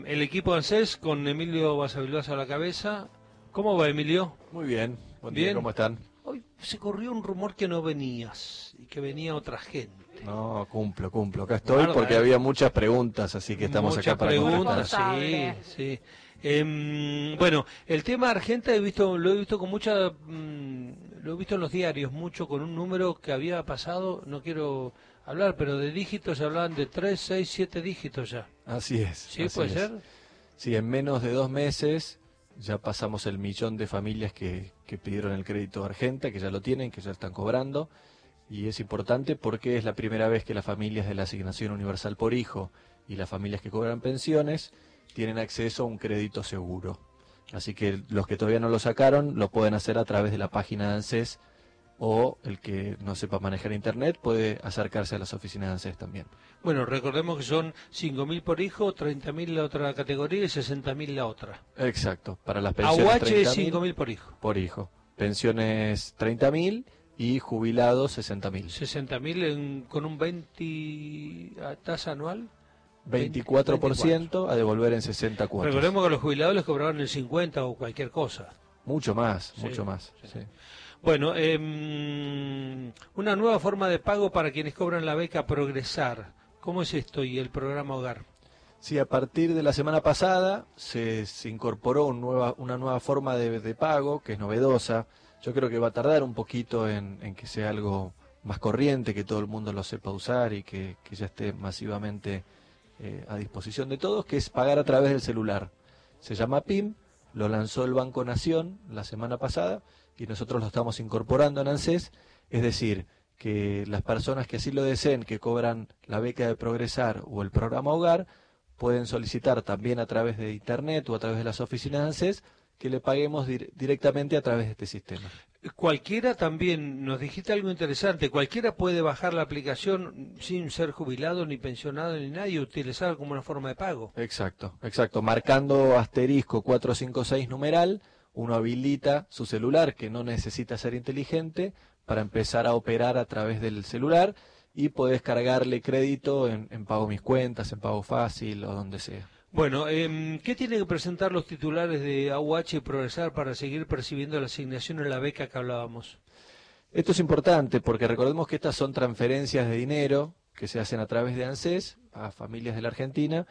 El equipo ANSES con Emilio Basavilbaso a la cabeza. ¿Cómo va, Emilio? Muy bien, buen día, Bien. ¿cómo están? Hoy se corrió un rumor que no venías y que venía otra gente. No, cumplo, acá estoy Bárbaro, porque había muchas preguntas, así que estamos Muchas acá para preguntas, contestar. sí. Bueno, el tema Argenta lo he visto con mucha, lo he visto en los diarios mucho con un número que había pasado, no quiero hablar, pero de dígitos se hablaban de 3, 6, 7 dígitos ya. Así es. ¿Sí así puede es. ser? Sí, en menos de 2 meses ya pasamos el 1.000.000 de familias que pidieron el crédito Argenta, que ya lo tienen, que ya están cobrando. Y es importante porque es la primera vez que las familias de la Asignación Universal por Hijo y las familias que cobran pensiones tienen acceso a un crédito seguro. Así que los que todavía no lo sacaron lo pueden hacer a través de la página de ANSES, o el que no sepa manejar internet puede acercarse a las oficinas de ANSES también. Bueno, recordemos que son 5.000 por hijo, 30.000 la otra categoría y 60.000 la otra. Exacto, para las pensiones Aguache 30.000 5.000 por hijo. por hijo, pensiones 30.000 y jubilados 60.000. 60.000 con un 20 tasa anual. 24% a devolver en 60 cuotas. Recordemos que a los jubilados les cobraban el 50 o cualquier cosa. Mucho más, Sí, mucho más. sí. Sí. Bueno, una nueva forma de pago para quienes cobran la beca Progresar. ¿Cómo es esto y el programa Hogar? Sí, a partir de la semana pasada se incorporó una nueva forma de pago que es novedosa. Yo creo que va a tardar un poquito en que sea algo más corriente, que todo el mundo lo sepa usar y que ya esté masivamente a disposición de todos, que es pagar a través del celular. Se llama PIM, lo lanzó el Banco Nación la semana pasada y nosotros lo estamos incorporando en ANSES, es decir, que las personas que así lo deseen, que cobran la beca de Progresar o el programa Hogar, pueden solicitar también a través de internet o a través de las oficinas de ANSES que le paguemos directamente a través de este sistema. Cualquiera también, nos dijiste algo interesante, cualquiera puede bajar la aplicación sin ser jubilado ni pensionado ni nadie y utilizarla como una forma de pago. Exacto, marcando asterisco 456 numeral, uno habilita su celular, que no necesita ser inteligente, para empezar a operar a través del celular y podés cargarle crédito en Pago Mis Cuentas, en Pago Fácil o donde sea. Bueno, ¿qué tienen que presentar los titulares de AUH y Progresar para seguir percibiendo la asignación en la beca que hablábamos? Esto es importante porque recordemos que estas son transferencias de dinero que se hacen a través de ANSES a familias de la Argentina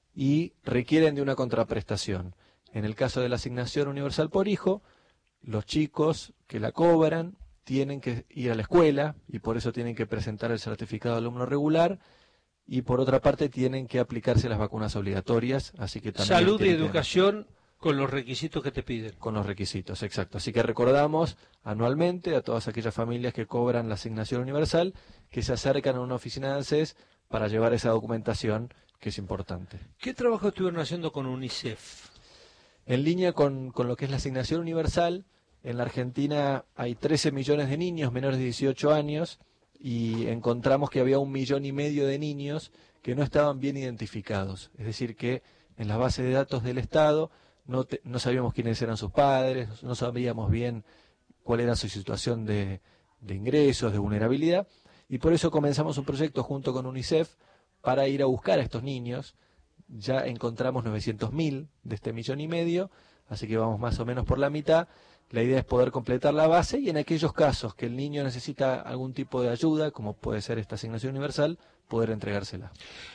y requieren de una contraprestación. En el caso de la Asignación Universal por Hijo, los chicos que la cobran tienen que ir a la escuela y por eso tienen que presentar el certificado de alumno regular. Y por otra parte tienen que aplicarse las vacunas obligatorias, así que también... Salud y educación con los requisitos que te piden. Con los requisitos, exacto. Así que recordamos anualmente a todas aquellas familias que cobran la Asignación Universal que se acercan a una oficina de ANSES para llevar esa documentación que es importante. ¿Qué trabajo estuvieron haciendo con UNICEF? En línea con lo que es la Asignación Universal, en la Argentina hay 13 millones de niños menores de 18 años, y encontramos que había 1,5 millones de niños que no estaban bien identificados. Es decir, que en las bases de datos del Estado no sabíamos quiénes eran sus padres, no sabíamos bien cuál era su situación de ingresos, de vulnerabilidad, y por eso comenzamos un proyecto junto con UNICEF para ir a buscar a estos niños. Ya encontramos 900.000 de este 1,5 millones, así que vamos más o menos por la mitad. La idea es poder completar la base y en aquellos casos que el niño necesita algún tipo de ayuda, como puede ser esta asignación universal, poder entregársela.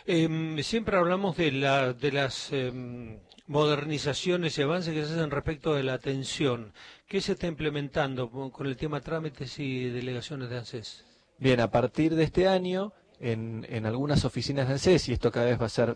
Siempre hablamos de las modernizaciones y avances que se hacen respecto de la atención. ¿Qué se está implementando con el tema trámites y delegaciones de ANSES? Bien, a partir de este año, en algunas oficinas de ANSES, y esto cada vez va a ser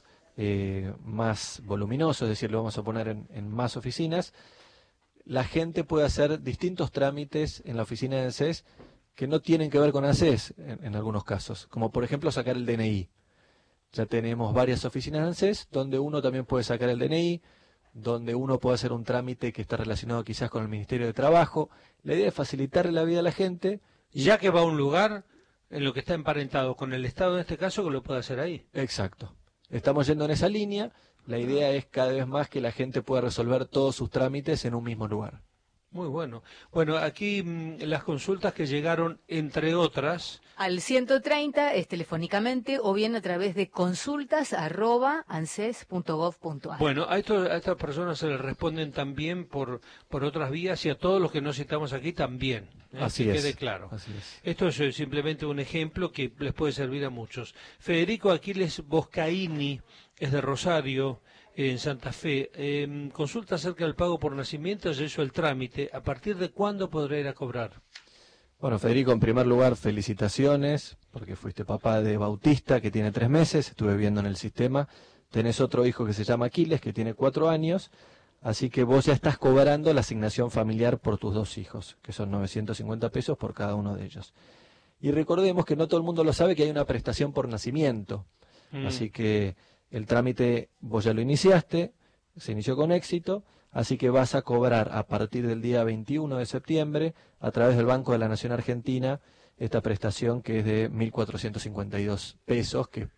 más voluminoso, es decir, lo vamos a poner en más oficinas, la gente puede hacer distintos trámites en la oficina de ANSES que no tienen que ver con ANSES en algunos casos, como por ejemplo sacar el DNI. Ya tenemos varias oficinas de ANSES donde uno también puede sacar el DNI, donde uno puede hacer un trámite que está relacionado quizás con el Ministerio de Trabajo. La idea es facilitarle la vida a la gente. Ya que va a un lugar en lo que está emparentado con el Estado en este caso, que lo puede hacer ahí. Exacto. Estamos yendo en esa línea. La idea es cada vez más que la gente pueda resolver todos sus trámites en un mismo lugar. Muy bueno. Bueno, aquí las consultas que llegaron, entre otras... Al 130 es telefónicamente o bien a través de consultas@anses.gov.ar. Bueno, a estas personas se les responden también por otras vías y a todos los que no citamos aquí también. Así que es. quede claro. Así es. Esto es simplemente un ejemplo que les puede servir a muchos. Federico Aquiles Boscaini es de Rosario, en Santa Fe. Consulta acerca del pago por nacimiento, ya hizo el trámite. ¿A partir de cuándo podrá ir a cobrar? Bueno, Federico, en primer lugar, felicitaciones, porque fuiste papá de Bautista, que tiene 3 meses, estuve viendo en el sistema. Tenés otro hijo que se llama Aquiles, que tiene 4 años, así que vos ya estás cobrando la asignación familiar por tus 2 hijos, que son 950 pesos por cada uno de ellos. Y recordemos que no todo el mundo lo sabe, que hay una prestación por nacimiento, así que el trámite vos ya lo iniciaste, se inició con éxito, así que vas a cobrar a partir del día 21 de septiembre a través del Banco de la Nación Argentina esta prestación que es de 1.452 pesos, que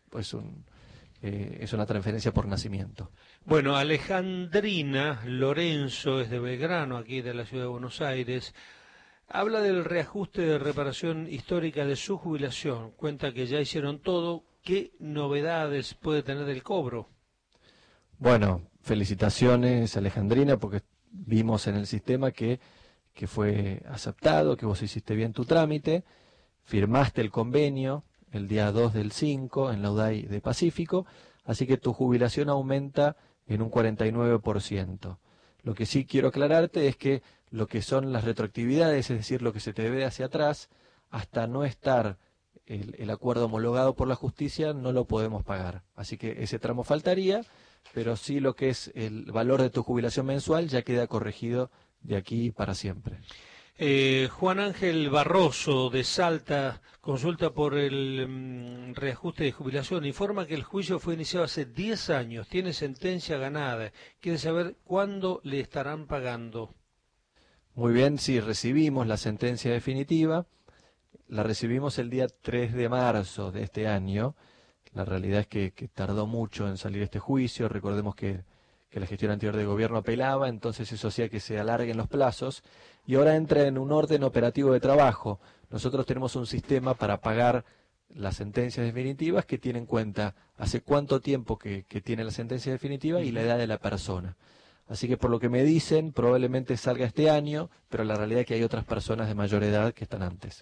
es una transferencia por nacimiento. Bueno, Alejandrina Lorenzo es de Belgrano, aquí de la ciudad de Buenos Aires. Habla del reajuste de reparación histórica de su jubilación. Cuenta que ya hicieron todo. ¿Qué novedades puede tener el cobro? Bueno, felicitaciones, Alejandrina, porque vimos en el sistema que fue aceptado, que vos hiciste bien tu trámite, firmaste el convenio el día 2 del 5 en la UDAI de Pacífico, así que tu jubilación aumenta en un 49%. Lo que sí quiero aclararte es que lo que son las retroactividades, es decir, lo que se te debe hacia atrás, hasta no estar el acuerdo homologado por la justicia, no lo podemos pagar. Así que ese tramo faltaría, pero sí lo que es el valor de tu jubilación mensual ya queda corregido de aquí para siempre. Juan Ángel Barroso de Salta consulta por el reajuste de jubilación. Informa que el juicio fue iniciado hace 10 años, tiene sentencia ganada. Quiere saber cuándo le estarán pagando. Muy bien, sí, recibimos la sentencia definitiva. La recibimos el día 3 de marzo de este año. La realidad es que tardó mucho en salir este juicio. Recordemos que la gestión anterior de gobierno apelaba, entonces eso hacía que se alarguen los plazos. Y ahora entra en un orden operativo de trabajo. Nosotros tenemos un sistema para pagar las sentencias definitivas que tiene en cuenta hace cuánto tiempo que tiene la sentencia definitiva y la edad de la persona. Así que por lo que me dicen, probablemente salga este año, pero la realidad es que hay otras personas de mayor edad que están antes.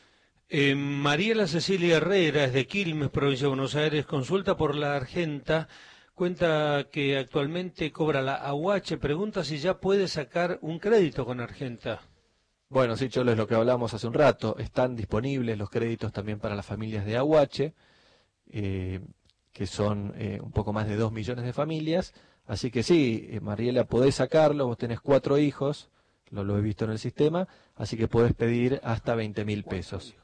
Mariela Cecilia Herrera es de Quilmes, provincia de Buenos Aires, consulta por la Argenta, cuenta que actualmente cobra la AUH, pregunta si ya puede sacar un crédito con Argenta. Bueno, sí, Cholo, es lo que hablamos hace un rato, están disponibles los créditos también para las familias de AUH, que son un poco más de 2 millones de familias, así que sí, Mariela, podés sacarlo, vos tenés 4 hijos, lo he visto en el sistema, así que podés pedir hasta 20.000 pesos.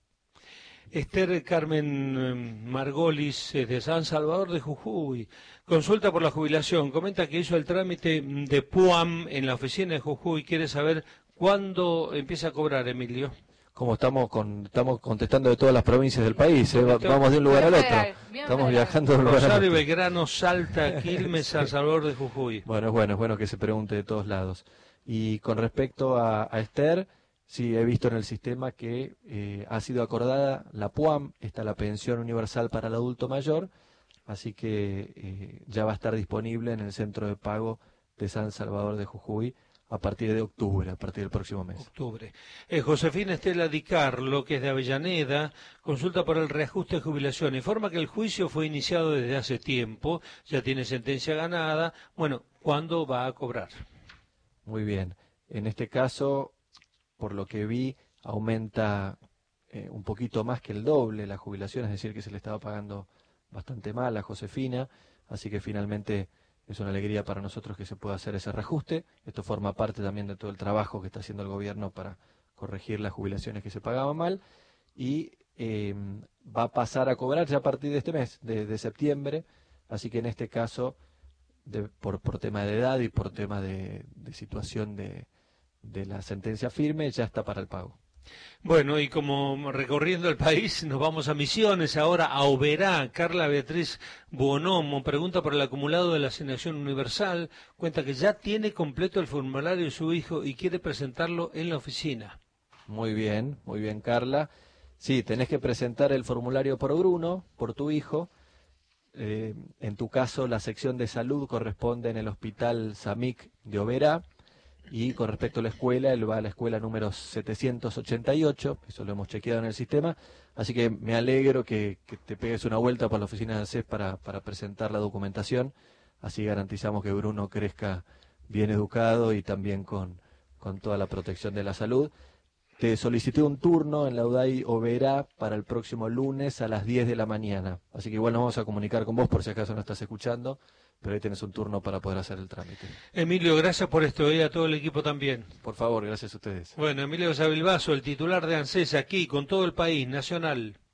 Esther Carmen Margolis de San Salvador de Jujuy, consulta por la jubilación, comenta que hizo el trámite de PUAM en la oficina de Jujuy, quiere saber cuándo empieza a cobrar, Emilio. Como estamos contestando de todas las provincias del país, vamos de un lugar al otro, estamos viajando de un lugar al otro. Rosario, Belgrano, Salta, Quilmes, San Salvador de Jujuy. Bueno, es bueno que se pregunte de todos lados. Y con respecto a Esther, sí, he visto en el sistema que ha sido acordada la PUAM, está la pensión universal para el adulto mayor, así que ya va a estar disponible en el centro de pago de San Salvador de Jujuy a partir de octubre, a partir del próximo mes. Octubre. Josefina Estela Di Carlo, que es de Avellaneda, consulta por el reajuste de jubilación. Informa que el juicio fue iniciado desde hace tiempo, ya tiene sentencia ganada. Bueno, ¿cuándo va a cobrar? Muy bien. En este caso, por lo que vi, aumenta un poquito más que el doble la jubilación, es decir, que se le estaba pagando bastante mal a Josefina, así que finalmente es una alegría para nosotros que se pueda hacer ese reajuste. Esto forma parte también de todo el trabajo que está haciendo el gobierno para corregir las jubilaciones que se pagaban mal y va a pasar a cobrar ya a partir de este mes, de septiembre, así que en este caso, por tema de edad y por tema de situación de la sentencia firme, ya está para el pago. Bueno, y como recorriendo el país, nos vamos a Misiones, ahora a Oberá. Carla Beatriz Buonomo pregunta por el acumulado de la Asignación Universal, cuenta que ya tiene completo el formulario de su hijo y quiere presentarlo en la oficina. Muy bien, Carla. Sí, tenés que presentar el formulario por Bruno, por tu hijo. En tu caso, la sección de salud corresponde en el Hospital Samic de Oberá. Y con respecto a la escuela, él va a la escuela número 788, eso lo hemos chequeado en el sistema, así que me alegro que te pegues una vuelta por la oficina de ANSES para presentar la documentación, así garantizamos que Bruno crezca bien educado y también con toda la protección de la salud. Te solicité un turno en la UDAI Oberá para el próximo lunes a las 10 de la mañana, así que igual nos vamos a comunicar con vos por si acaso no estás escuchando, pero ahí tenés un turno para poder hacer el trámite. Emilio, gracias por esto, y a todo el equipo también. Por favor, gracias a ustedes. Bueno, Emilio Sabilbaso, el titular de ANSES, aquí con todo el país, nacional.